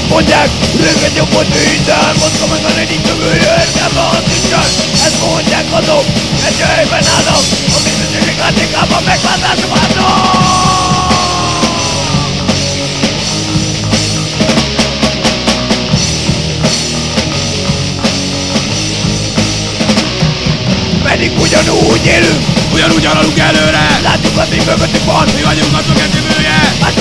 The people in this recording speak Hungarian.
Azt mondják, röged jobbot minden, mozga meg a redik mögülje, értelme az nincsen. Ezt mondják azok, egy helyben állnak, a bizonyosság látékában meglátások állnak. Pedig ugyanúgy élünk, ugyanúgy haladunk előre. látjuk, hogy mi mögöttünk van. Mi vagyunk azok jövője.